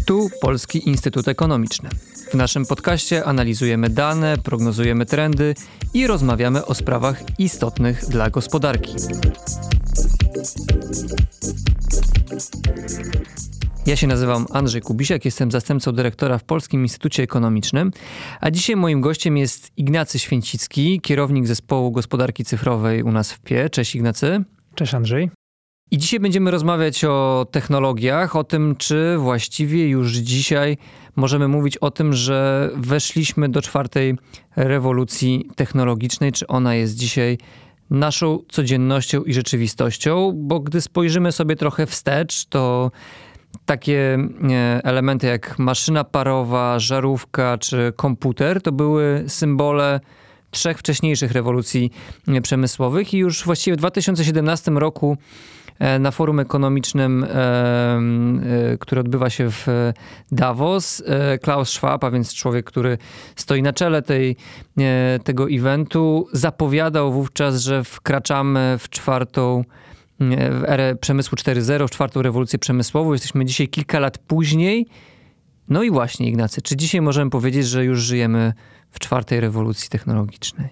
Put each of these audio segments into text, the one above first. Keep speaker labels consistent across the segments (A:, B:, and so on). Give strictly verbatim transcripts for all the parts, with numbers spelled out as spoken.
A: Tu Polski Instytut Ekonomiczny. W naszym podcaście analizujemy dane, prognozujemy trendy i rozmawiamy o sprawach istotnych dla gospodarki. Ja się nazywam Andrzej Kubisiak, jestem zastępcą dyrektora w Polskim Instytucie Ekonomicznym, a dzisiaj moim gościem jest Ignacy Święcicki, kierownik zespołu gospodarki cyfrowej u nas w P I E. Cześć Ignacy.
B: Cześć Andrzej.
A: I dzisiaj będziemy rozmawiać o technologiach, o tym, czy właściwie już dzisiaj możemy mówić o tym, że weszliśmy do czwartej rewolucji technologicznej, czy ona jest dzisiaj naszą codziennością i rzeczywistością, bo gdy spojrzymy sobie trochę wstecz, to takie elementy jak maszyna parowa, żarówka czy komputer to były symbole trzech wcześniejszych rewolucji przemysłowych i już właściwie w dwa tysiące siedemnastym roku na forum ekonomicznym, które odbywa się w Davos, Klaus Schwab, a więc człowiek, który stoi na czele tej, tego eventu, zapowiadał wówczas, że wkraczamy w czwartą w erę przemysłu cztery zero, w czwartą rewolucję przemysłową. Jesteśmy dzisiaj kilka lat później. No i właśnie, Ignacy, czy dzisiaj możemy powiedzieć, że już żyjemy w czwartej rewolucji technologicznej?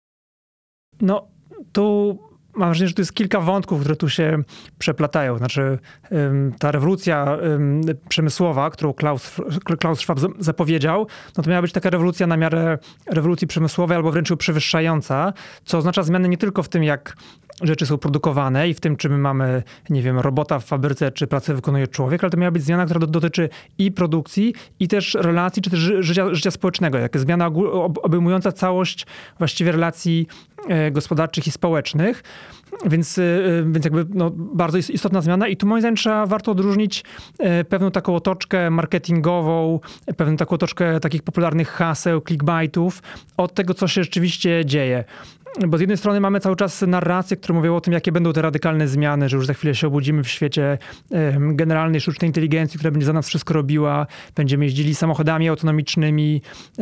B: No, tu mam wrażenie, że tu jest kilka wątków, które tu się przeplatają. Znaczy ta rewolucja przemysłowa, którą Klaus, Klaus Schwab zapowiedział, no to miała być taka rewolucja na miarę rewolucji przemysłowej albo wręcz ją przewyższająca, co oznacza zmiany nie tylko w tym, jak rzeczy są produkowane i w tym, czy my mamy, nie wiem, robota w fabryce, czy pracę wykonuje człowiek, ale to miała być zmiana, która dotyczy i produkcji, i też relacji, czy też życia, życia społecznego. Jaka zmiana obejmująca całość właściwie relacji gospodarczych i społecznych. Więc, więc jakby no, bardzo istotna zmiana i tu moim zdaniem trzeba, warto odróżnić pewną taką otoczkę marketingową, pewną taką otoczkę takich popularnych haseł, clickbaitów od tego, co się rzeczywiście dzieje. Bo z jednej strony mamy cały czas narracje, które mówią o tym, jakie będą te radykalne zmiany, że już za chwilę się obudzimy w świecie generalnej sztucznej inteligencji, która będzie za nas wszystko robiła, będziemy jeździli samochodami autonomicznymi.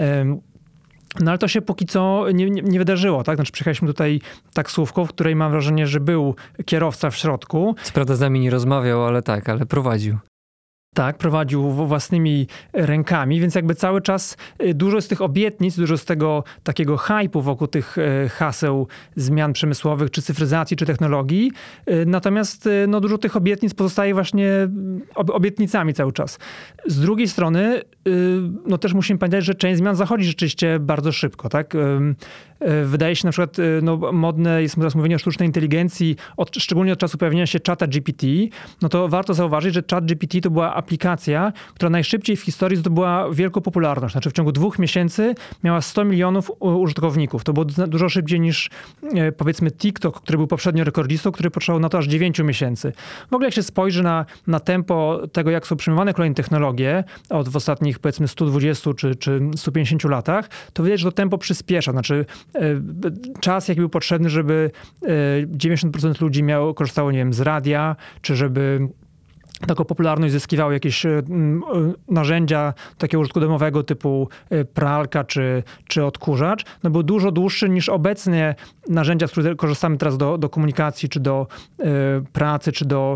B: No ale to się póki co nie, nie, nie wydarzyło, tak? Znaczy przyjechaliśmy tutaj taksówką, w której mam wrażenie, że był kierowca w środku.
A: Co prawda z nami nie rozmawiał, ale tak, ale prowadził.
B: Tak, prowadził własnymi rękami, więc jakby cały czas dużo z tych obietnic, dużo z tego takiego hype'u wokół tych haseł zmian przemysłowych, czy cyfryzacji, czy technologii. Natomiast no, dużo tych obietnic pozostaje właśnie obietnicami cały czas. Z drugiej strony, no też musimy pamiętać, że część zmian zachodzi rzeczywiście bardzo szybko, tak? Wydaje się na przykład, no modne jest teraz mówienie o sztucznej inteligencji, od, szczególnie od czasu pojawienia się czata G P T, no to warto zauważyć, że czat G P T to była aplikacja, która najszybciej w historii zdobyła wielką popularność. Znaczy w ciągu dwóch miesięcy miała sto milionów użytkowników. To było dużo szybciej niż powiedzmy TikTok, który był poprzednio rekordzistą, który potrzebował na to aż dziewięć miesięcy. W ogóle jak się spojrzy na, na tempo tego, jak są przyjmowane kolejne technologie od w ostatnich powiedzmy stu dwudziestu czy, czy stu pięćdziesięciu latach, to widać, że to tempo przyspiesza. Znaczy czas, jaki był potrzebny, żeby dziewięćdziesiąt procent ludzi miało, korzystało, nie wiem, z radia, czy żeby taką popularność zyskiwały jakieś narzędzia takiego użytku domowego typu pralka czy, czy odkurzacz, no był dużo dłuższy niż obecnie narzędzia, z których korzystamy teraz do, do komunikacji, czy do y, pracy, czy do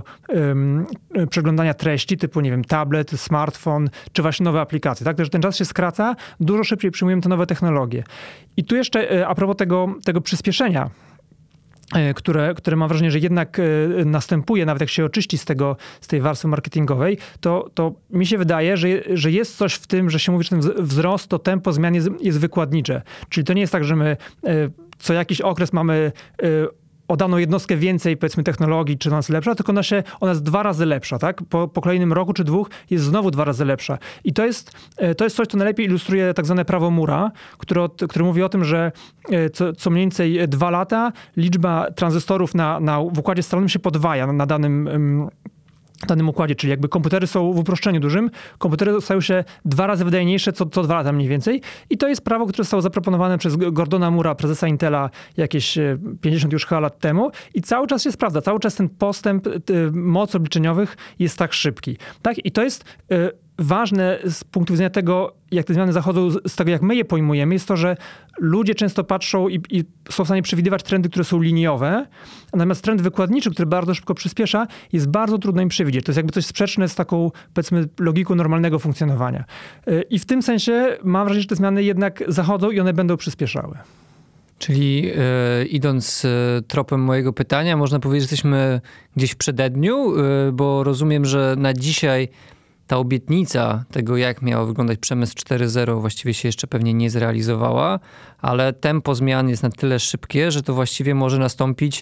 B: y, przeglądania treści typu, nie wiem, tablet, smartfon, czy właśnie nowe aplikacje. Tak? Także ten czas się skraca, dużo szybciej przyjmujemy te nowe technologie. I tu jeszcze a propos tego, tego przyspieszenia, Które, które mam wrażenie, że jednak następuje, nawet jak się oczyści z tego, z tej warstwy marketingowej, to, to mi się wydaje, że, że jest coś w tym, że się mówi, że ten wzrost, to tempo zmian jest, jest wykładnicze. Czyli to nie jest tak, że my co jakiś okres mamy o daną jednostkę więcej, powiedzmy, technologii, czy ona jest lepsza, tylko ona, się, ona jest dwa razy lepsza, tak? Po, po kolejnym roku czy dwóch jest znowu dwa razy lepsza. I to jest, to jest coś, co najlepiej ilustruje tak zwane prawo Moore'a, które, które mówi o tym, że co, co mniej więcej dwa lata liczba tranzystorów na, na, w układzie scalowym się podwaja na, na danym w danym układzie, czyli jakby komputery są w uproszczeniu dużym, komputery stają się dwa razy wydajniejsze co, co dwa lata mniej więcej i to jest prawo, które zostało zaproponowane przez Gordona Moore'a, prezesa Intela jakieś pięćdziesiąt już chyba lat temu i cały czas się sprawdza, cały czas ten postęp mocy obliczeniowych jest tak szybki. Tak? I to jest ważne z punktu widzenia tego, jak te zmiany zachodzą, z tego, jak my je pojmujemy, jest to, że ludzie często patrzą i, i są w stanie przewidywać trendy, które są liniowe, natomiast trend wykładniczy, który bardzo szybko przyspiesza, jest bardzo trudno im przewidzieć. To jest jakby coś sprzeczne z taką, powiedzmy, logiką normalnego funkcjonowania. I w tym sensie mam wrażenie, że te zmiany jednak zachodzą i one będą przyspieszały.
A: Czyli e, idąc e, tropem mojego pytania, można powiedzieć, że jesteśmy gdzieś w przededniu, e, bo rozumiem, że na dzisiaj ta obietnica tego, jak miał wyglądać przemysł cztery zero, właściwie się jeszcze pewnie nie zrealizowała, ale tempo zmian jest na tyle szybkie, że to właściwie może nastąpić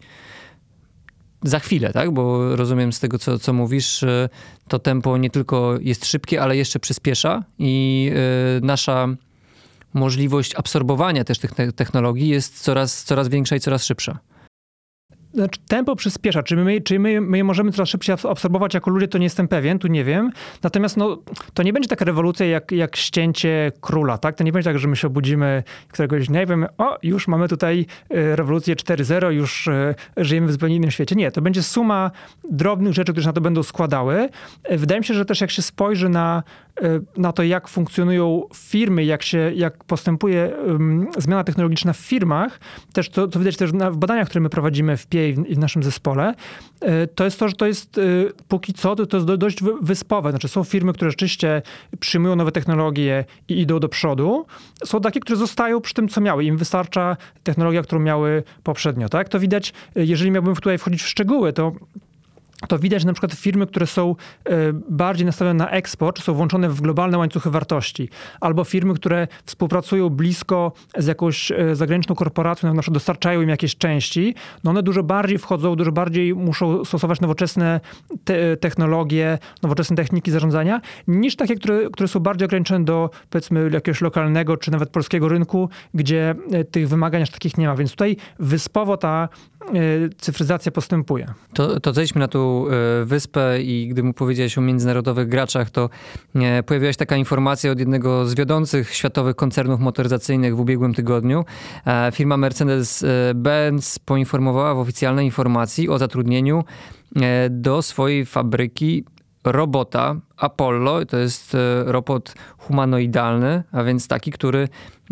A: za chwilę, tak? Bo rozumiem z tego, co, co mówisz, to tempo nie tylko jest szybkie, ale jeszcze przyspiesza i e, nasza możliwość absorbowania też tych technologii jest coraz, coraz większa i coraz szybsza.
B: Znaczy, tempo przyspiesza. Czy my, czy my, my je możemy coraz szybciej absorbować jako ludzie, to nie jestem pewien, tu nie wiem. Natomiast no, to nie będzie taka rewolucja jak, jak ścięcie króla, tak? To nie będzie tak, że my się obudzimy któregoś dnia i powiemy, o, już mamy tutaj rewolucję cztery zero, już żyjemy w zupełnie innym świecie. Nie, to będzie suma drobnych rzeczy, które się na to będą składały. Wydaje mi się, że też jak się spojrzy na, na to, jak funkcjonują firmy, jak się, jak postępuje um, zmiana technologiczna w firmach, też to, to widać też na, w badaniach, które my prowadzimy w P I E i w naszym zespole, to jest to, że to jest póki co, to jest dość wyspowe. Znaczy są firmy, które rzeczywiście przyjmują nowe technologie i idą do przodu. Są takie, które zostają przy tym, co miały. Im wystarcza technologia, którą miały poprzednio. Tak? To widać, jeżeli miałbym tutaj wchodzić w szczegóły, to to widać na przykład firmy, które są bardziej nastawione na eksport, są włączone w globalne łańcuchy wartości. Albo firmy, które współpracują blisko z jakąś zagraniczną korporacją, na przykład dostarczają im jakieś części, no one dużo bardziej wchodzą, dużo bardziej muszą stosować nowoczesne te technologie, nowoczesne techniki zarządzania, niż takie, które, które są bardziej ograniczone do, powiedzmy, jakiegoś lokalnego, czy nawet polskiego rynku, gdzie tych wymagań aż takich nie ma. Więc tutaj wyspowo ta cyfryzacja postępuje.
A: To, to zejdźmy na tą wyspę i gdy mu powiedziałeś o międzynarodowych graczach, to pojawiła się taka informacja od jednego z wiodących światowych koncernów motoryzacyjnych w ubiegłym tygodniu. Firma Mercedes-Benz poinformowała w oficjalnej informacji o zatrudnieniu do swojej fabryki robota Apollo. To jest robot humanoidalny, a więc taki, który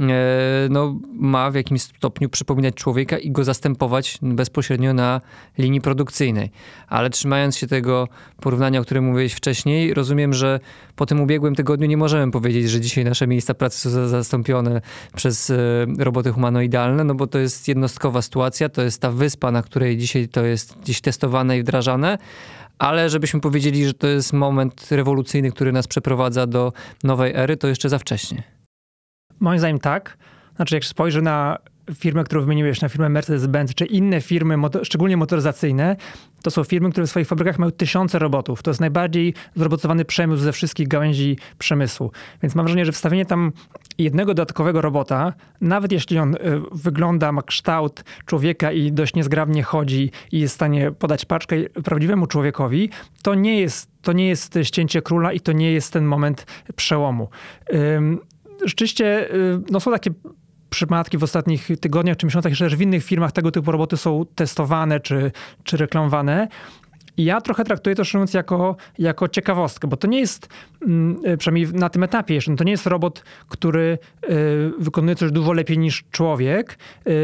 A: no, ma w jakimś stopniu przypominać człowieka i go zastępować bezpośrednio na linii produkcyjnej. Ale trzymając się tego porównania, o którym mówiłeś wcześniej, rozumiem, że po tym ubiegłym tygodniu nie możemy powiedzieć, że dzisiaj nasze miejsca pracy są zastąpione przez roboty humanoidalne, no bo to jest jednostkowa sytuacja, to jest ta wyspa, na której dzisiaj to jest gdzieś testowane i wdrażane. Ale żebyśmy powiedzieli, że to jest moment rewolucyjny, który nas przeprowadza do nowej ery, to jeszcze za wcześnie.
B: Moim zdaniem tak. Znaczy, jak się spojrzy na firmę, którą wymieniłeś, na firmę Mercedes-Benz, czy inne firmy, motor, szczególnie motoryzacyjne, to są firmy, które w swoich fabrykach mają tysiące robotów. To jest najbardziej zrobotowany przemysł ze wszystkich gałęzi przemysłu. Więc mam wrażenie, że wstawienie tam jednego dodatkowego robota, nawet jeśli on y, wygląda, ma kształt człowieka i dość niezgrabnie chodzi i jest w stanie podać paczkę prawdziwemu człowiekowi, to nie jest, to nie jest ścięcie króla i to nie jest ten moment przełomu. Ym, rzeczywiście y, no są takie przypadki w ostatnich tygodniach czy miesiącach, jeszcze w innych firmach tego typu roboty są testowane czy, czy reklamowane. I ja trochę traktuję to, szczerze mówiąc, jako, jako ciekawostkę, bo to nie jest, przynajmniej na tym etapie jeszcze, to nie jest robot, który wykonuje coś dużo lepiej niż człowiek,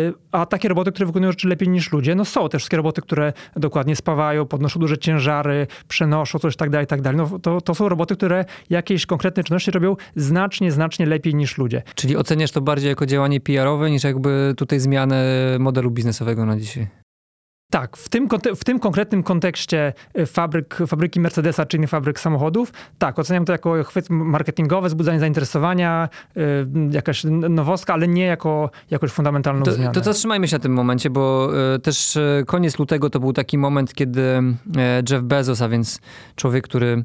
B: a takie roboty, które wykonują rzeczy lepiej niż ludzie, no są te wszystkie roboty, które dokładnie spawają, podnoszą duże ciężary, przenoszą coś tak dalej, tak dalej. No to, to są roboty, które jakieś konkretne czynności robią znacznie, znacznie lepiej niż ludzie.
A: Czyli oceniasz to bardziej jako działanie P R-owe niż jakby tutaj zmianę modelu biznesowego na dzisiaj?
B: Tak, w tym, w tym konkretnym kontekście fabryk, fabryki Mercedesa czy innych fabryk samochodów, tak, oceniam to jako chwyt marketingowy, wzbudzanie zainteresowania, yy, jakaś nowostka, ale nie jako jakąś fundamentalną
A: to,
B: zmianę.
A: To zatrzymajmy się na tym momencie, bo y, też y, koniec lutego to był taki moment, kiedy y, Jeff Bezos, a więc człowiek, który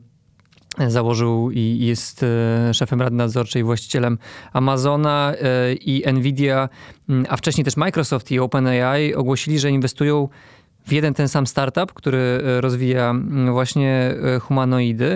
A: założył i jest szefem rady nadzorczej i właścicielem Amazona i Nvidia, a wcześniej też Microsoft i OpenAI ogłosili, że inwestują w jeden ten sam startup, który rozwija właśnie humanoidy.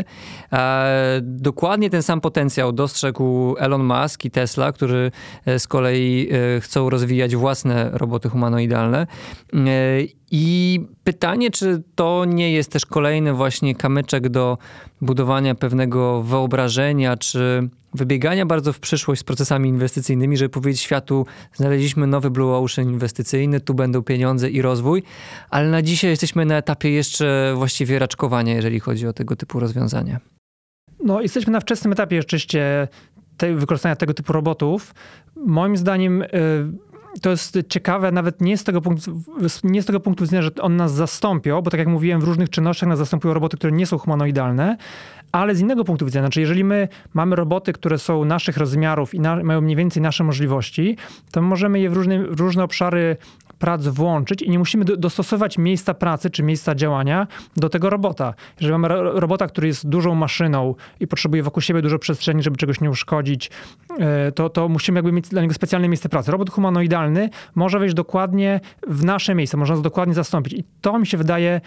A: Dokładnie ten sam potencjał dostrzegł Elon Musk i Tesla, którzy z kolei chcą rozwijać własne roboty humanoidalne. I pytanie, czy to nie jest też kolejny właśnie kamyczek do budowania pewnego wyobrażenia, czy wybiegania bardzo w przyszłość z procesami inwestycyjnymi, żeby powiedzieć światu, znaleźliśmy nowy Blue Ocean inwestycyjny, tu będą pieniądze i rozwój, ale na dzisiaj jesteśmy na etapie jeszcze właściwie raczkowania, jeżeli chodzi o tego typu rozwiązania.
B: No, jesteśmy na wczesnym etapie rzeczywiście te, wykorzystania tego typu robotów. Moim zdaniem y, to jest ciekawe nawet nie z tego punktu, nie z tego punktu widzenia, że on nas zastąpią, bo tak jak mówiłem, w różnych czynnościach nas zastępują roboty, które nie są humanoidalne, ale z innego punktu widzenia, znaczy jeżeli my mamy roboty, które są naszych rozmiarów i na, mają mniej więcej nasze możliwości, to możemy je w różne, w różne obszary prac włączyć i nie musimy do, dostosować miejsca pracy czy miejsca działania do tego robota. Jeżeli mamy ro, robota, który jest dużą maszyną i potrzebuje wokół siebie dużo przestrzeni, żeby czegoś nie uszkodzić, to, to musimy jakby mieć dla niego specjalne miejsce pracy. Robot humanoidalny może wejść dokładnie w nasze miejsce, można nas dokładnie zastąpić. I to mi się wydaje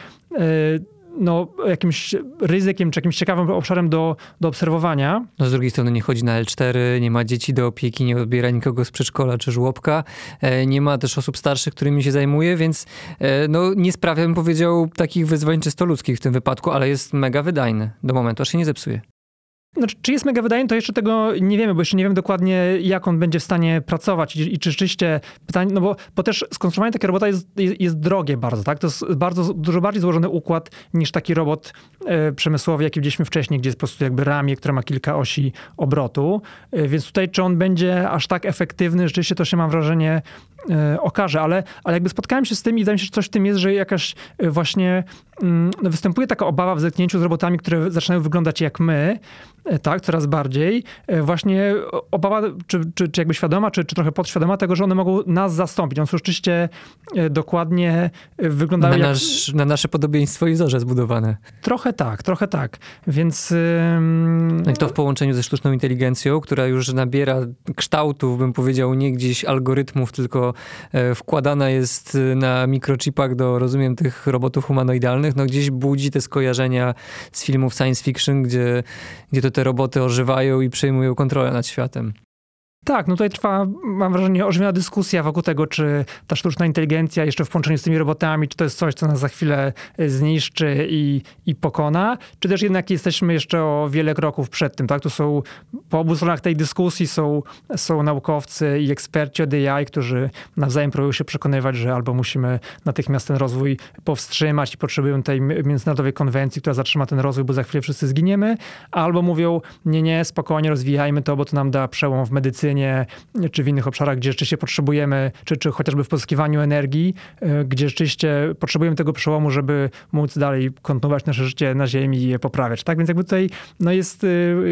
B: no, jakimś ryzykiem, czy jakimś ciekawym obszarem do, do obserwowania.
A: No z drugiej strony nie chodzi na L cztery, nie ma dzieci do opieki, nie odbiera nikogo z przedszkola czy żłobka, nie ma też osób starszych, którymi się zajmuje, więc no, nie sprawia, bym powiedział, takich wyzwań czysto ludzkich w tym wypadku, ale jest mega wydajny do momentu, aż się nie zepsuje.
B: Znaczy, czy jest mega wydajny, to jeszcze tego nie wiemy, bo jeszcze nie wiemy dokładnie, jak on będzie w stanie pracować i, i czy rzeczywiście pytanie, no bo, bo też skonstruowanie takiego robota jest, jest, jest drogie bardzo, tak? To jest bardzo, dużo bardziej złożony układ niż taki robot e, przemysłowy, jaki widzieliśmy wcześniej, gdzie jest po prostu jakby ramię, która ma kilka osi obrotu. E, więc tutaj, czy on będzie aż tak efektywny, rzeczywiście to się, mam wrażenie, e, okaże, ale, ale jakby spotkałem się z tym i wydaje mi się, że coś w tym jest, że jakaś e, właśnie mm, występuje taka obawa w zetknięciu z robotami, które zaczynają wyglądać jak my, tak, coraz bardziej. Właśnie obawa, czy, czy, czy jakby świadoma, czy, czy trochę podświadoma tego, że one mogą nas zastąpić. One są rzeczywiście dokładnie wyglądają
A: na
B: jak...
A: Nasz, na nasze podobieństwo i wzorze zbudowane.
B: Trochę tak, trochę tak. Więc...
A: No i to w połączeniu ze sztuczną inteligencją, która już nabiera kształtów, bym powiedział, nie gdzieś algorytmów, tylko wkładana jest na mikrochipach do, rozumiem, tych robotów humanoidalnych, no gdzieś budzi te skojarzenia z filmów science fiction, gdzie, gdzie to te roboty ożywają i przejmują kontrolę nad światem.
B: Tak, no tutaj trwa, mam wrażenie, ożywiona dyskusja wokół tego, czy ta sztuczna inteligencja jeszcze w połączeniu z tymi robotami, czy to jest coś, co nas za chwilę zniszczy i, i pokona, czy też jednak jesteśmy jeszcze o wiele kroków przed tym, tak? Tu są, po obu stronach tej dyskusji są, są naukowcy i eksperci od A I, którzy nawzajem próbują się przekonywać, że albo musimy natychmiast ten rozwój powstrzymać i potrzebujemy tej międzynarodowej konwencji, która zatrzyma ten rozwój, bo za chwilę wszyscy zginiemy, albo mówią, nie, nie, spokojnie, rozwijajmy to, bo to nam da przełom w medycynie, czy w innych obszarach, gdzie rzeczywiście potrzebujemy, czy, czy chociażby w pozyskiwaniu energii, gdzie rzeczywiście potrzebujemy tego przełomu, żeby móc dalej kontynuować nasze życie na Ziemi i je poprawiać. Tak więc jakby tutaj no jest...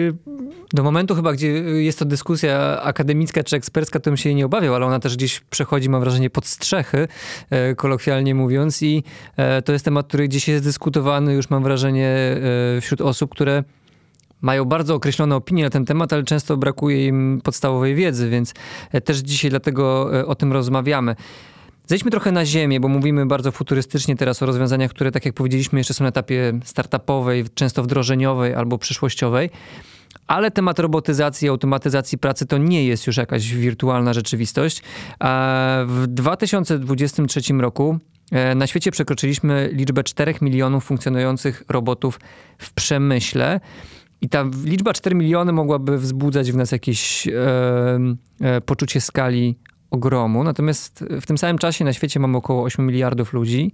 A: Do momentu chyba, gdzie jest to dyskusja akademicka czy ekspercka, to bym się jej nie obawiał, ale ona też gdzieś przechodzi, mam wrażenie, pod strzechy, kolokwialnie mówiąc, i to jest temat, który gdzieś jest dyskutowany już, mam wrażenie, wśród osób, które mają bardzo określone opinie na ten temat, ale często brakuje im podstawowej wiedzy, więc też dzisiaj dlatego o tym rozmawiamy. Zejdźmy trochę na ziemię, bo mówimy bardzo futurystycznie teraz o rozwiązaniach, które, tak jak powiedzieliśmy, jeszcze są na etapie startupowej, często wdrożeniowej albo przyszłościowej. Ale temat robotyzacji, automatyzacji pracy to nie jest już jakaś wirtualna rzeczywistość. A w dwa tysiące dwudziestym trzecim roku na świecie przekroczyliśmy liczbę czterech milionów funkcjonujących robotów w przemyśle. I ta liczba cztery miliony mogłaby wzbudzać w nas jakieś e, e, poczucie skali ogromu. Natomiast w tym samym czasie na świecie mamy około osiem miliardów ludzi.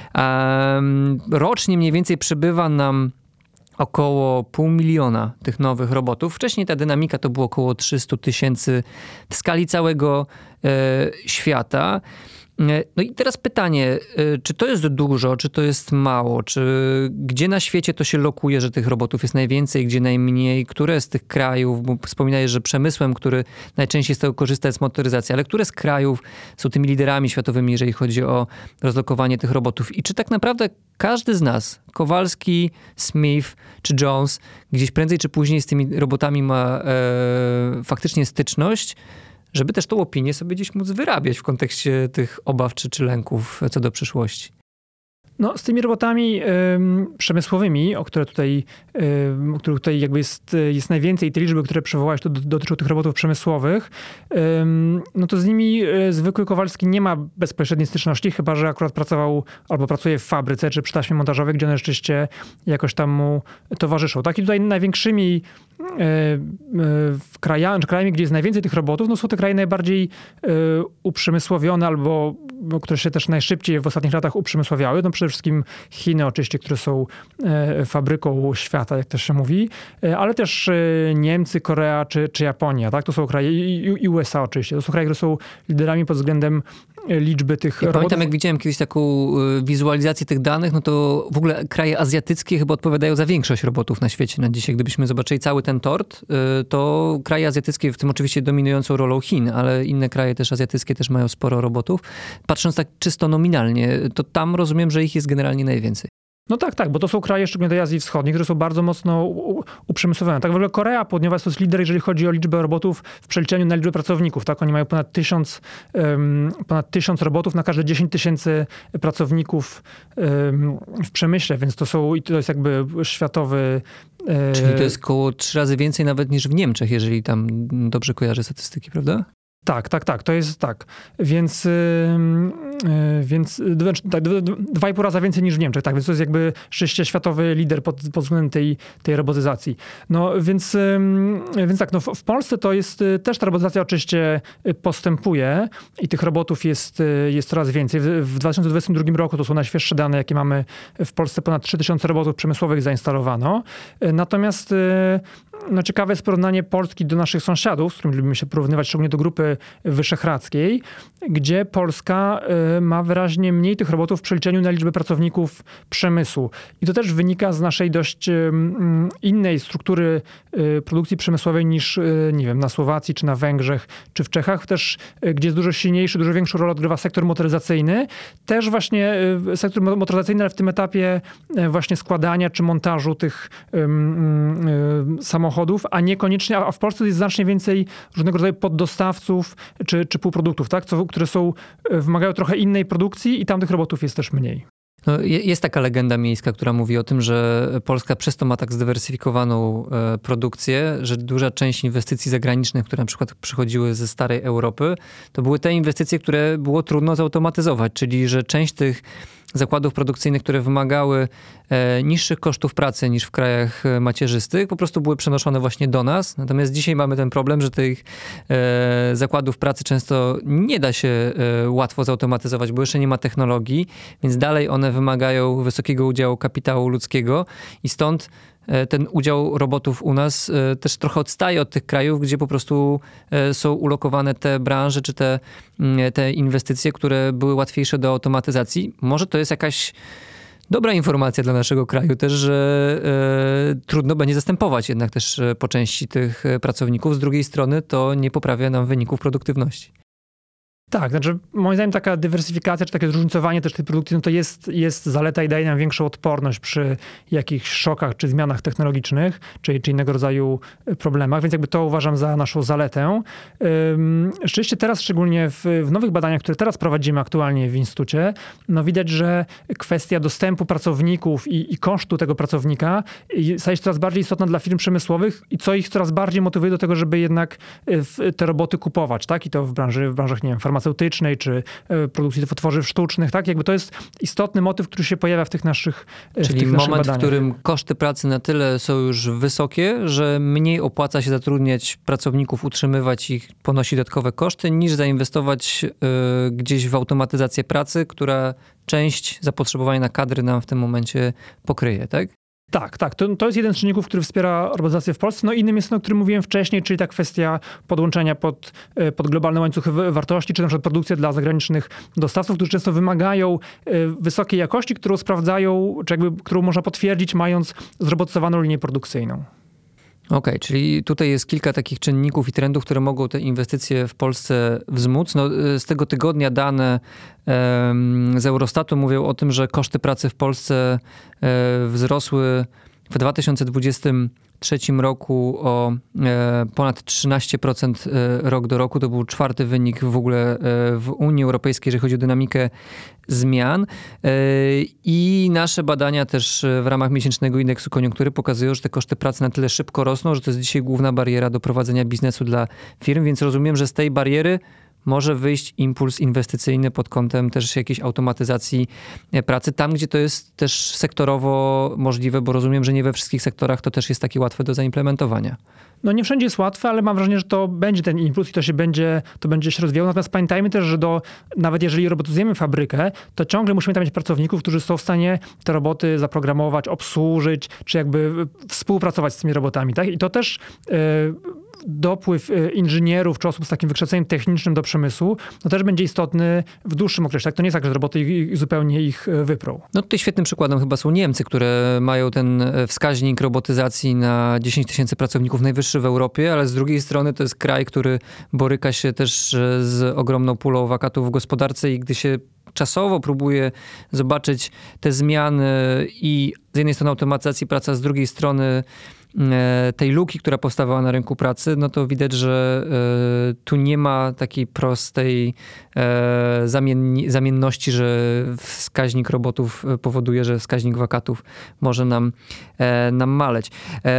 A: E, rocznie mniej więcej przybywa nam około pół miliona tych nowych robotów. Wcześniej ta dynamika to było około trzysta tysięcy w skali całego e, świata. No i teraz pytanie, czy to jest dużo, czy to jest mało, czy gdzie na świecie to się lokuje, że tych robotów jest najwięcej, gdzie najmniej, które z tych krajów, bo wspominałeś, że przemysłem, który najczęściej z tego korzysta, jest motoryzacja, ale które z krajów są tymi liderami światowymi, jeżeli chodzi o rozlokowanie tych robotów i czy tak naprawdę każdy z nas, Kowalski, Smith czy Jones, gdzieś prędzej czy później z tymi robotami ma e, faktycznie styczność, żeby też tą opinię sobie gdzieś móc wyrabiać w kontekście tych obaw czy, czy lęków co do przyszłości.
B: No, z tymi robotami ym, przemysłowymi, o które tutaj, ym, o których tutaj jakby jest, jest najwięcej, te liczby, które przywołałeś, to dotyczą tych robotów przemysłowych, ym, no to z nimi y, zwykły Kowalski nie ma bezpośredniej styczności, chyba że akurat pracował albo pracuje w fabryce czy przy taśmie montażowej, gdzie one rzeczywiście jakoś tam mu towarzyszą. Tak? I tutaj największymi y, y, krajami, krajami, gdzie jest najwięcej tych robotów, no są te kraje najbardziej y, uprzemysłowione albo które się też najszybciej w ostatnich latach uprzemysławiały. No przede wszystkim Chiny oczywiście, które są e, fabryką świata, jak też się mówi, e, ale też e, Niemcy, Korea czy, czy Japonia. Tak? To są kraje, i, i U S A oczywiście. To są kraje, które są liderami pod względem liczby tych
A: ja
B: robotów.
A: Pamiętam, jak widziałem kiedyś taką wizualizację tych danych, no to w ogóle kraje azjatyckie chyba odpowiadają za większość robotów na świecie na dzisiaj. Gdybyśmy zobaczyli cały ten tort, to kraje azjatyckie, w tym oczywiście dominującą rolą Chin, ale inne kraje też azjatyckie też mają sporo robotów. Patrząc tak czysto nominalnie, to tam rozumiem, że ich jest generalnie najwięcej.
B: No tak, tak, bo to są kraje, szczególnie tej Azji Wschodniej, które są bardzo mocno uprzemysłowione. Tak w ogóle Korea Południowa to jest lider, jeżeli chodzi o liczbę robotów w przeliczeniu na liczbę pracowników. Tak, oni mają ponad tysiąc, um, ponad tysiąc robotów na każde dziesięć tysięcy pracowników um, w przemyśle, więc to są, i to jest jakby światowy...
A: Czyli to jest około trzy razy więcej nawet niż w Niemczech, jeżeli tam dobrze kojarzę statystyki, prawda?
B: Tak, tak, tak, to jest tak. Więc, yy, więc tak, dwa i pół raza więcej niż w Niemczech, tak, więc to jest jakby rzeczywiście światowy lider pod, pod względem tej, tej robotyzacji. No więc, yy, więc tak, no w, w Polsce to jest, też ta robotyzacja oczywiście postępuje i tych robotów jest, jest coraz więcej. W, w dwa tysiące dwudziestym drugim roku to są najświeższe dane, jakie mamy w Polsce, ponad trzy tysiące robotów przemysłowych zainstalowano. Natomiast yy, no ciekawe jest porównanie Polski do naszych sąsiadów, z którymi lubimy się porównywać, szczególnie do grupy Wyszehradzkiej, gdzie Polska ma wyraźnie mniej tych robotów w przeliczeniu na liczbę pracowników przemysłu. I to też wynika z naszej dość innej struktury produkcji przemysłowej niż, nie wiem, na Słowacji, czy na Węgrzech, czy w Czechach, też gdzie jest dużo silniejszy, dużo większą rolę odgrywa sektor motoryzacyjny. Też właśnie sektor motoryzacyjny, ale w tym etapie właśnie składania czy montażu tych um, um, samochodów, a niekoniecznie, a w Polsce jest znacznie więcej różnego rodzaju poddostawców czy, czy półproduktów, tak? Co, które są, wymagają trochę innej produkcji i tam tych robotów jest też mniej.
A: No, jest taka legenda miejska, która mówi o tym, że Polska przez to ma tak zdywersyfikowaną e, produkcję, że duża część inwestycji zagranicznych, które na przykład przychodziły ze starej Europy, to były te inwestycje, które było trudno zautomatyzować, czyli że część tych zakładów produkcyjnych, które wymagały e, niższych kosztów pracy niż w krajach macierzystych, po prostu były przenoszone właśnie do nas. Natomiast dzisiaj mamy ten problem, że tych e, zakładów pracy często nie da się e, łatwo zautomatyzować, bo jeszcze nie ma technologii, więc dalej one wymagają wysokiego udziału kapitału ludzkiego i stąd ten udział robotów u nas też trochę odstaje od tych krajów, gdzie po prostu są ulokowane te branże czy te, te inwestycje, które były łatwiejsze do automatyzacji. Może to jest jakaś dobra informacja dla naszego kraju też, że e, trudno będzie zastępować jednak też po części tych pracowników. Z drugiej strony to nie poprawia nam wyników produktywności.
B: Tak, znaczy moim zdaniem taka dywersyfikacja, czy takie zróżnicowanie też tej produkcji, no to jest, jest zaleta i daje nam większą odporność przy jakichś szokach czy zmianach technologicznych, czy, czy innego rodzaju problemach, więc jakby to uważam za naszą zaletę. Um, rzeczywiście teraz, szczególnie w, w nowych badaniach, które teraz prowadzimy aktualnie w Instytucie, no widać, że kwestia dostępu pracowników i, i kosztu tego pracownika staje się coraz bardziej istotna dla firm przemysłowych i co ich coraz bardziej motywuje do tego, żeby jednak te roboty kupować, tak? I to w branży, w branżach, nie wiem, farmaceutycznej, farmaceutycznej, czy produkcji tworzyw sztucznych, tak? Jakby to jest istotny motyw, który się pojawia w tych naszych
A: Czyli
B: w tych
A: moment,
B: naszych
A: w którym koszty pracy na tyle są już wysokie, że mniej opłaca się zatrudniać pracowników, utrzymywać ich, ponosić dodatkowe koszty, niż zainwestować y, gdzieś w automatyzację pracy, która część zapotrzebowania na kadry nam w tym momencie pokryje, tak?
B: Tak, tak. To, to jest jeden z czynników, który wspiera robotyzację w Polsce. No innym jest ten, o którym mówiłem wcześniej, czyli ta kwestia podłączenia pod, pod globalne łańcuchy wartości, czy na przykład produkcję dla zagranicznych dostawców, którzy często wymagają wysokiej jakości, którą sprawdzają, czy jakby, którą można potwierdzić, mając zrobotyzowaną linię produkcyjną.
A: Okej, okay, czyli tutaj jest kilka takich czynników i trendów, które mogą te inwestycje w Polsce wzmóc. No, z tego tygodnia dane z Eurostatu mówią o tym, że koszty pracy w Polsce wzrosły w dwa tysiące dwudziestym trzecim roku o e, ponad trzynaście procent e, rok do roku. To był czwarty wynik w ogóle e, w Unii Europejskiej, jeżeli chodzi o dynamikę zmian. E, I nasze badania też w ramach miesięcznego indeksu koniunktury pokazują, że te koszty pracy na tyle szybko rosną, że to jest dzisiaj główna bariera do prowadzenia biznesu dla firm, więc rozumiem, że z tej bariery może wyjść impuls inwestycyjny pod kątem też jakiejś automatyzacji pracy, tam gdzie to jest też sektorowo możliwe, bo rozumiem, że nie we wszystkich sektorach to też jest takie łatwe do zaimplementowania.
B: No nie wszędzie jest łatwe, ale mam wrażenie, że to będzie ten impuls i to się będzie, to będzie się rozwijało. Natomiast pamiętajmy też, że do, nawet jeżeli robotyzujemy fabrykę, to ciągle musimy tam mieć pracowników, którzy są w stanie te roboty zaprogramować, obsłużyć, czy jakby współpracować z tymi robotami. Tak? I to też yy, dopływ inżynierów czy osób z takim wykształceniem technicznym do przemysłu, no też będzie istotny w dłuższym okresie. Tak? To nie jest tak, że roboty ich, zupełnie ich wyprą.
A: No tutaj świetnym przykładem chyba są Niemcy, które mają ten wskaźnik robotyzacji na dziesięć tysięcy pracowników najwyższy w Europie, ale z drugiej strony to jest kraj, który boryka się też z ogromną pulą wakatów w gospodarce i gdy się czasowo próbuje zobaczyć te zmiany i z jednej strony automatyzacji pracy, a z drugiej strony tej luki, która powstawała na rynku pracy, no to widać, że tu nie ma takiej prostej zamienni- zamienności, że wskaźnik robotów powoduje, że wskaźnik wakatów może nam, nam maleć.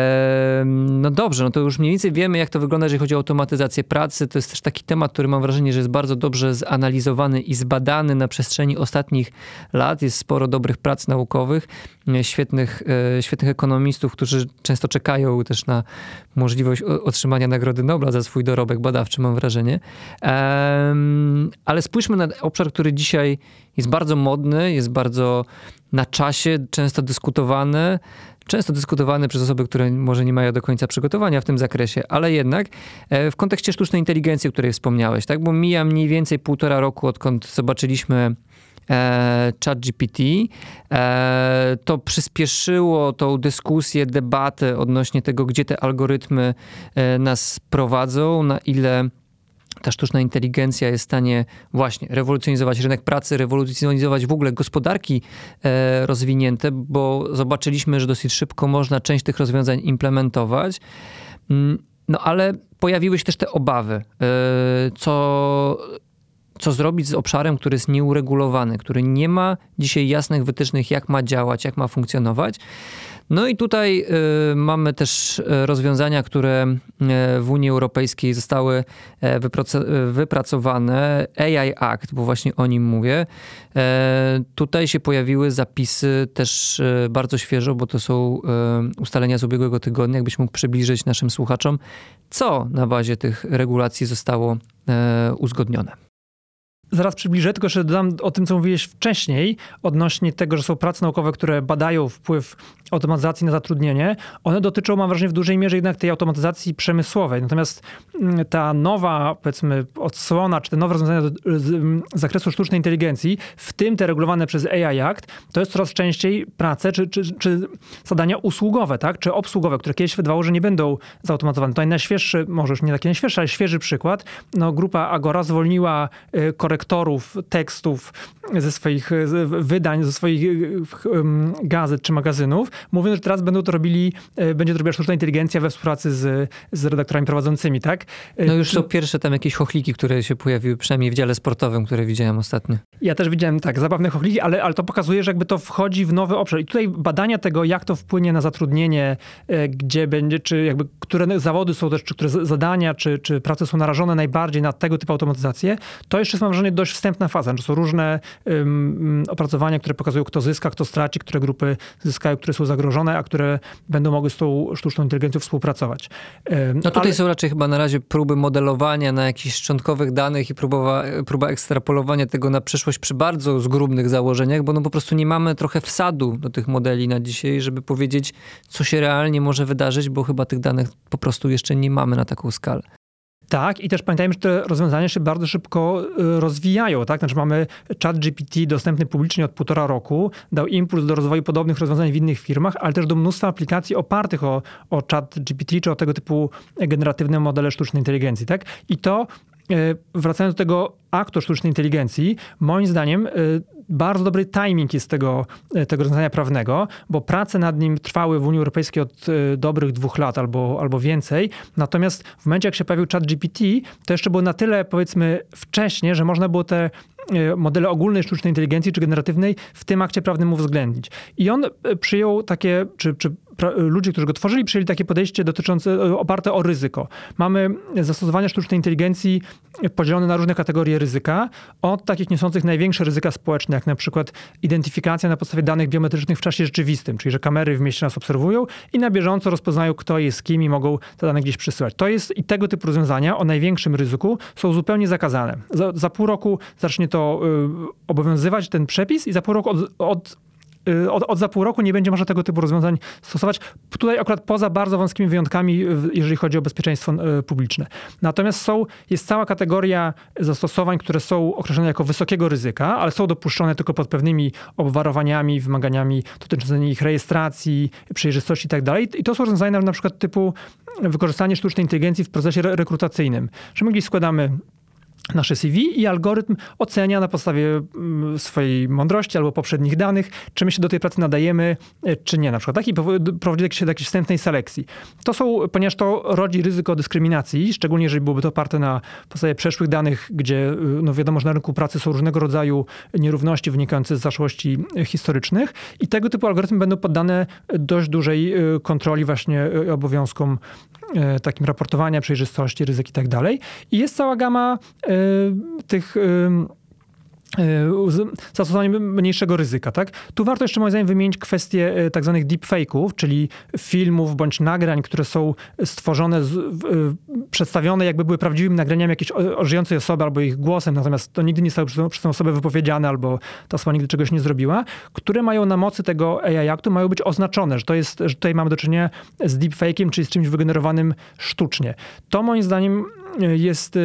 A: No dobrze, no to już mniej więcej wiemy, jak to wygląda, jeżeli chodzi o automatyzację pracy. To jest też taki temat, który mam wrażenie, że jest bardzo dobrze zanalizowany i zbadany na przestrzeni ostatnich lat. Jest sporo dobrych prac naukowych, świetnych, świetnych ekonomistów, którzy często czekają też na możliwość otrzymania Nagrody Nobla za swój dorobek badawczy, mam wrażenie. Ale spójrzmy na obszar, który dzisiaj jest bardzo modny, jest bardzo na czasie, często dyskutowany, często dyskutowany przez osoby, które może nie mają do końca przygotowania w tym zakresie, ale jednak w kontekście sztucznej inteligencji, o której wspomniałeś, tak? Bo mija mniej więcej półtora roku, odkąd zobaczyliśmy ChatGPT, to przyspieszyło tą dyskusję, debatę odnośnie tego, gdzie te algorytmy nas prowadzą, na ile ta sztuczna inteligencja jest w stanie właśnie rewolucjonizować rynek pracy, rewolucjonizować w ogóle gospodarki rozwinięte, bo zobaczyliśmy, że dosyć szybko można część tych rozwiązań implementować. No ale pojawiły się też te obawy, co... co zrobić z obszarem, który jest nieuregulowany, który nie ma dzisiaj jasnych wytycznych, jak ma działać, jak ma funkcjonować. No i tutaj y, mamy też rozwiązania, które w Unii Europejskiej zostały wyprac- wypracowane. A I Act, bo właśnie o nim mówię. E, tutaj się pojawiły zapisy też bardzo świeżo, bo to są y, ustalenia z ubiegłego tygodnia. Jakbyś mógł przybliżyć naszym słuchaczom, co na bazie tych regulacji zostało y, uzgodnione.
B: Zaraz przybliżę, tylko jeszcze dodam o tym, co mówiłeś wcześniej, odnośnie tego, że są prace naukowe, które badają wpływ automatyzacji na zatrudnienie. One dotyczą, mam wrażenie, w dużej mierze jednak tej automatyzacji przemysłowej. Natomiast ta nowa, powiedzmy, odsłona, czy te nowe rozwiązania z zakresu sztucznej inteligencji, w tym te regulowane przez A I Act, to jest coraz częściej prace, czy, czy, czy zadania usługowe, tak? Czy obsługowe, które kiedyś się wydawało, że nie będą zautomatyzowane. To najświeższy, może już nie taki najświeższy, ale świeży przykład. No, grupa Agora zwolniła korektorów tekstów ze swoich wydań, ze swoich gazet czy magazynów, mówiąc, że teraz będą to robili, będzie to robiła sztuczna inteligencja we współpracy z, z redaktorami prowadzącymi, tak?
A: No już są pierwsze tam jakieś chochliki, które się pojawiły, przynajmniej w dziale sportowym, które widziałem ostatnio.
B: Ja też widziałem, tak, zabawne chochliki, ale, ale to pokazuje, że jakby to wchodzi w nowy obszar. I tutaj badania tego, jak to wpłynie na zatrudnienie, gdzie będzie, czy jakby, które zawody są też, czy które zadania, czy, czy prace są narażone najbardziej na tego typu automatyzację, to jeszcze jest, mam wrażenie, dość wstępna faza. To są różne um, opracowania, które pokazują, kto zyska, kto straci, które grupy zyskają, które są zagrożone, a które będą mogły z tą sztuczną inteligencją współpracować. Um,
A: no tutaj
B: ale...
A: są raczej chyba na razie próby modelowania na jakichś szczątkowych danych i próba, próba ekstrapolowania tego na przyszłość przy bardzo zgrubnych założeniach, bo no po prostu nie mamy trochę wsadu do tych modeli na dzisiaj, żeby powiedzieć, co się realnie może wydarzyć, bo chyba tych danych po prostu jeszcze nie mamy na taką skalę.
B: Tak, i też pamiętajmy, że te rozwiązania się bardzo szybko rozwijają, tak? Znaczy mamy ChatGPT dostępny publicznie od półtora roku, dał impuls do rozwoju podobnych rozwiązań w innych firmach, ale też do mnóstwa aplikacji opartych o, o ChatGPT, czy o tego typu generatywne modele sztucznej inteligencji, tak? I to wracając do tego aktu sztucznej inteligencji, moim zdaniem bardzo dobry timing jest tego, tego rozwiązania prawnego, bo prace nad nim trwały w Unii Europejskiej od dobrych dwóch lat albo, albo więcej. Natomiast w momencie, jak się pojawił ChatGPT, to jeszcze było na tyle, powiedzmy, wcześnie, że można było te modele ogólnej sztucznej inteligencji czy generatywnej w tym akcie prawnym uwzględnić. I on przyjął takie, czy, czy ludzie, którzy go tworzyli, przyjęli takie podejście dotyczące, oparte o ryzyko. Mamy zastosowania sztucznej inteligencji podzielone na różne kategorie ryzyka, od takich niosących największe ryzyka społeczne, jak na przykład identyfikacja na podstawie danych biometrycznych w czasie rzeczywistym, czyli że kamery w mieście nas obserwują i na bieżąco rozpoznają, kto jest kim i mogą te dane gdzieś przesyłać. To jest i tego typu rozwiązania o największym ryzyku są zupełnie zakazane. Za, za pół roku zacznie to y, obowiązywać, ten przepis, i za pół roku od, od Od, od za pół roku nie będzie można tego typu rozwiązań stosować. Tutaj akurat poza bardzo wąskimi wyjątkami, jeżeli chodzi o bezpieczeństwo publiczne. Natomiast są, jest cała kategoria zastosowań, które są określone jako wysokiego ryzyka, ale są dopuszczone tylko pod pewnymi obwarowaniami, wymaganiami dotyczącymi ich rejestracji, przejrzystości i tak dalej. I to są rozwiązania na przykład typu wykorzystanie sztucznej inteligencji w procesie re- rekrutacyjnym. Że my gdzieś składamy nasze C V i algorytm ocenia na podstawie swojej mądrości albo poprzednich danych, czy my się do tej pracy nadajemy, czy nie na przykład. Tak? I prowadzi się do jakiejś wstępnej selekcji. To są, ponieważ to rodzi ryzyko dyskryminacji, szczególnie jeżeli byłoby to oparte na podstawie przeszłych danych, gdzie no wiadomo, że na rynku pracy są różnego rodzaju nierówności wynikające z zaszłości historycznych i tego typu algorytmy będą poddane dość dużej kontroli, właśnie obowiązkom takim raportowania, przejrzystości, ryzyk i tak dalej. I jest cała gama y, tych y, zastosowań mniejszego ryzyka. Tak? Tu warto jeszcze moim zdaniem wymienić kwestię tak zwanych deepfake'ów, czyli filmów bądź nagrań, które są stworzone, z, przedstawione jakby były prawdziwymi nagraniami jakiejś żyjącej osoby albo ich głosem, natomiast to nigdy nie zostało przez, przez tę osobę wypowiedziane albo ta osoba nigdy czegoś nie zrobiła, które mają na mocy tego A I aktu mają być oznaczone, że to jest, że tutaj mamy do czynienia z deepfake'iem, czyli z czymś wygenerowanym sztucznie. To moim zdaniem jest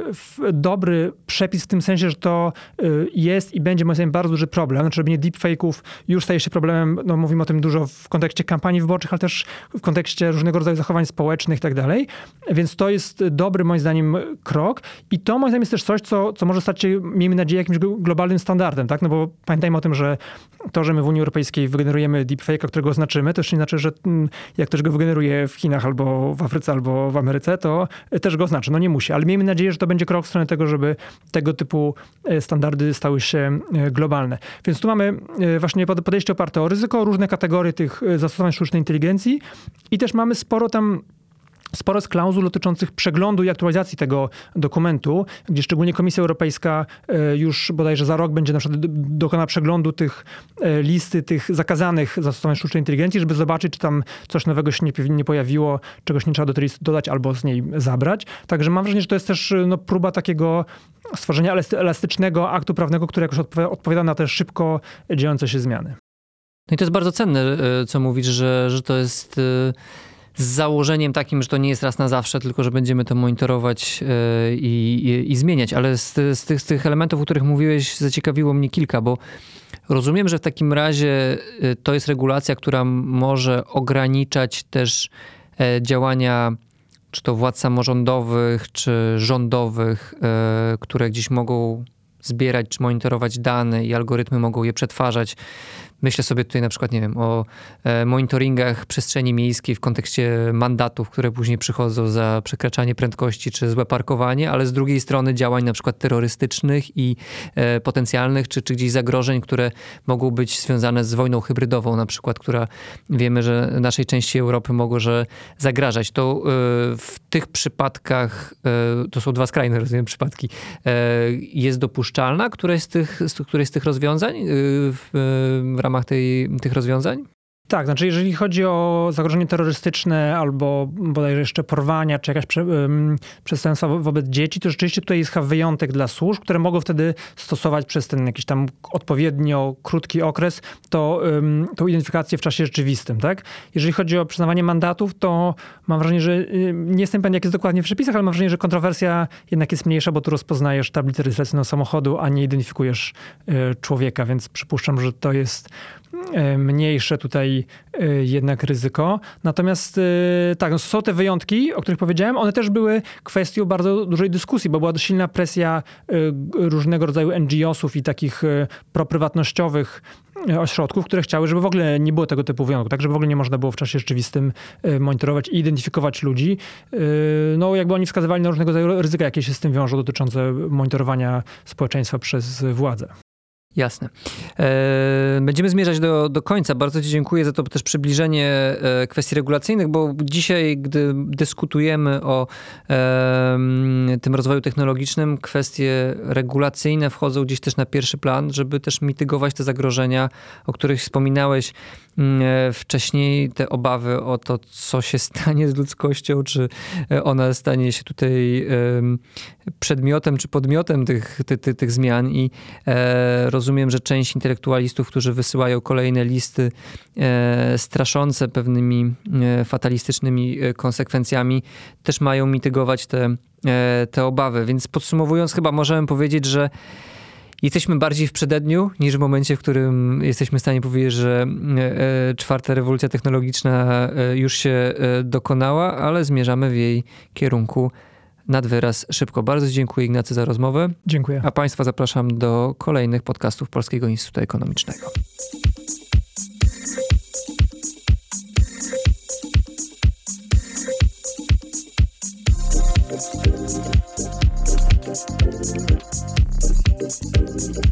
B: dobry przepis w tym sensie, że to jest i będzie moim zdaniem bardzo duży problem. Znaczy robienie deepfake'ów już staje się problemem, no mówimy o tym dużo w kontekście kampanii wyborczych, ale też w kontekście różnego rodzaju zachowań społecznych i tak dalej. Więc to jest dobry moim zdaniem krok i to moim zdaniem jest też coś, co, co może stać się, miejmy nadzieję, jakimś globalnym standardem, tak? No bo pamiętajmy o tym, że to, że my w Unii Europejskiej wygenerujemy deepfake'a, którego oznaczymy, to jeszcze nie znaczy, że jak ktoś go wygeneruje w Chinach albo w Afryce albo w Ameryce, to też go oznaczy. No nie musi, ale miejmy nadzieję, że to będzie krok w stronę tego, żeby tego typu standardy stały się globalne. Więc tu mamy właśnie podejście oparte o ryzyko, różne kategorie tych zastosowań sztucznej inteligencji i też mamy sporo tam Sporo jest klauzul dotyczących przeglądu i aktualizacji tego dokumentu, gdzie szczególnie Komisja Europejska już bodajże za rok będzie na przykład dokona przeglądu tych listy, tych zakazanych zastosowań sztucznej inteligencji, żeby zobaczyć, czy tam coś nowego się nie, nie pojawiło, czegoś nie trzeba do tej listy dodać albo z niej zabrać. Także mam wrażenie, że to jest też no, próba takiego stworzenia elastycznego aktu prawnego, który jakoś odpowiada na te szybko dziejące się zmiany.
A: No i to jest bardzo cenne, co mówisz, że, że to jest z założeniem takim, że to nie jest raz na zawsze, tylko że będziemy to monitorować i, i, i zmieniać. Ale z, z, tych, z tych elementów, o których mówiłeś, zaciekawiło mnie kilka, bo rozumiem, że w takim razie to jest regulacja, która może ograniczać też działania czy to władz samorządowych, czy rządowych, które gdzieś mogą zbierać czy monitorować dane i algorytmy mogą je przetwarzać. Myślę sobie tutaj na przykład, nie wiem, o monitoringach przestrzeni miejskiej w kontekście mandatów, które później przychodzą za przekraczanie prędkości czy złe parkowanie, ale z drugiej strony działań na przykład terrorystycznych i potencjalnych, czy, czy gdzieś zagrożeń, które mogą być związane z wojną hybrydową na przykład, która wiemy, że naszej części Europy może zagrażać. To w tych przypadkach, to są dwa skrajne, rozumiem, przypadki, jest dopuszczalna któreś z tych, któreś z tych rozwiązań w, w ramach tej, tych rozwiązań?
B: Tak, znaczy jeżeli chodzi o zagrożenie terrorystyczne albo bodajże jeszcze porwania, czy jakaś prze, um, przestępstwa wo- wobec dzieci, to rzeczywiście tutaj jest chyba wyjątek dla służb, które mogą wtedy stosować przez ten jakiś tam odpowiednio krótki okres to, um, tą identyfikację w czasie rzeczywistym, tak? Jeżeli chodzi o przyznawanie mandatów, to mam wrażenie, że um, nie jestem pewien, jak jest dokładnie w przepisach, ale mam wrażenie, że kontrowersja jednak jest mniejsza, bo tu rozpoznajesz tablicę rejestracyjną samochodu, a nie identyfikujesz y, człowieka, więc przypuszczam, że to jest y, mniejsze tutaj bardziej jednak ryzyko. Natomiast tak, no są te wyjątki, o których powiedziałem, one też były kwestią bardzo dużej dyskusji, bo była dość silna presja różnego rodzaju N G O sów i takich proprywatnościowych ośrodków, które chciały, żeby w ogóle nie było tego typu wyjątku, tak, żeby w ogóle nie można było w czasie rzeczywistym monitorować i identyfikować ludzi. No jakby oni wskazywali na różnego rodzaju ryzyka, jakie się z tym wiążą, dotyczące monitorowania społeczeństwa przez władze.
A: Jasne. Będziemy zmierzać do, do końca. Bardzo ci dziękuję za to też przybliżenie kwestii regulacyjnych, bo dzisiaj, gdy dyskutujemy o tym rozwoju technologicznym, kwestie regulacyjne wchodzą gdzieś też na pierwszy plan, żeby też mitygować te zagrożenia, o których wspominałeś wcześniej, te obawy o to, co się stanie z ludzkością, czy ona stanie się tutaj przedmiotem, czy podmiotem tych, tych, tych, tych zmian i rozumiem, że część intelektualistów, którzy wysyłają kolejne listy e, straszące pewnymi e, fatalistycznymi konsekwencjami, też mają mitygować te, e, te obawy. Więc podsumowując, chyba możemy powiedzieć, że jesteśmy bardziej w przededniu niż w momencie, w którym jesteśmy w stanie powiedzieć, że e, czwarta rewolucja technologiczna e, już się e, dokonała, ale zmierzamy w jej kierunku nad wyraz szybko. Bardzo dziękuję, Ignacy, za rozmowę.
B: Dziękuję.
A: A Państwa zapraszam do kolejnych podcastów Polskiego Instytutu Ekonomicznego.
C: Thank you.